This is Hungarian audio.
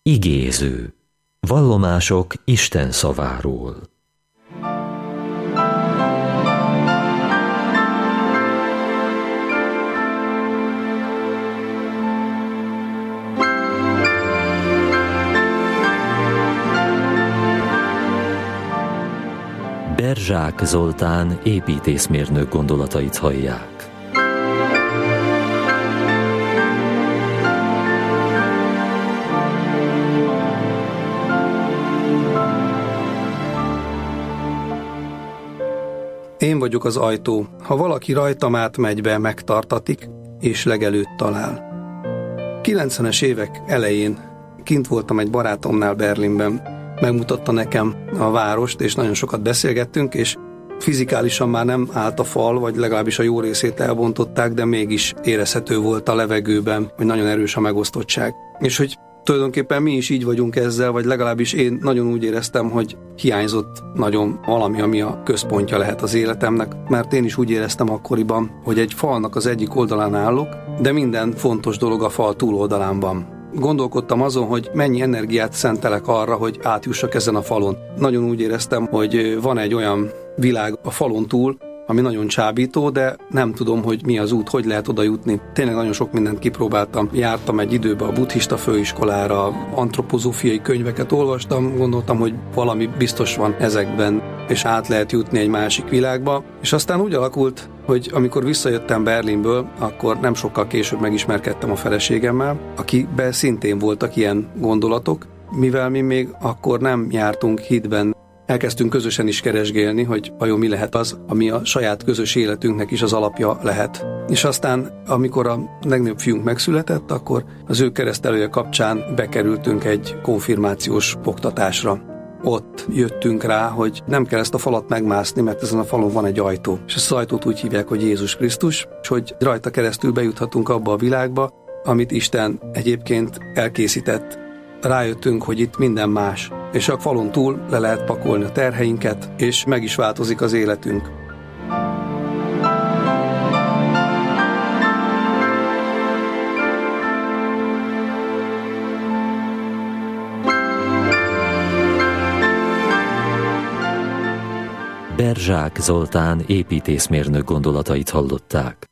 Igéző. Vallomások Isten szaváról. Berzsák Zoltán építészmérnök gondolatait hallják. Én vagyok az ajtó. Ha valaki rajtam átmegy be, megtartatik, és legelőtt talál. 90-es évek elején kint voltam egy barátomnál Berlinben. Megmutatta nekem a várost, és nagyon sokat beszélgettünk, és fizikálisan már nem állt a fal, vagy legalábbis a jó részét elbontották, de mégis érezhető volt a levegőben, hogy nagyon erős a megosztottság. És hogy tulajdonképpen mi is így vagyunk ezzel, vagy legalábbis én nagyon úgy éreztem, hogy hiányzott nagyon valami, ami a központja lehet az életemnek, mert én is úgy éreztem akkoriban, hogy egy falnak az egyik oldalán állok, de minden fontos dolog a fal túloldalán van. Gondolkodtam azon, hogy mennyi energiát szentelek arra, hogy átjussak ezen a falon. Nagyon úgy éreztem, hogy van egy olyan világ a falon túl, ami nagyon csábító, de nem tudom, hogy mi az út, hogy lehet oda jutni. Tényleg nagyon sok mindent kipróbáltam. Jártam egy időbe a buddhista főiskolára, antropozófiai könyveket olvastam, gondoltam, hogy valami biztos van ezekben, és át lehet jutni egy másik világba. És aztán úgy alakult, hogy amikor visszajöttem Berlinből, akkor nem sokkal később megismerkedtem a feleségemmel, akiben szintén voltak ilyen gondolatok, mivel mi még akkor nem jártunk hitben. Elkezdtünk közösen is keresgélni, hogy vajon mi lehet az, ami a saját közös életünknek is az alapja lehet. És aztán, amikor a legnagyobb fiunk megszületett, akkor az ő keresztelője kapcsán bekerültünk egy konfirmációs oktatásra. Ott jöttünk rá, hogy nem kell ezt a falat megmászni, mert ezen a falon van egy ajtó. És ezt az ajtót úgy hívják, hogy Jézus Krisztus, és hogy rajta keresztül bejuthatunk abba a világba, amit Isten egyébként elkészített. Rájöttünk, hogy itt minden más, és a falon túl le lehet pakolni a terheinket, és meg is változik az életünk. Berzsák Zoltán építészmérnök gondolatait hallották.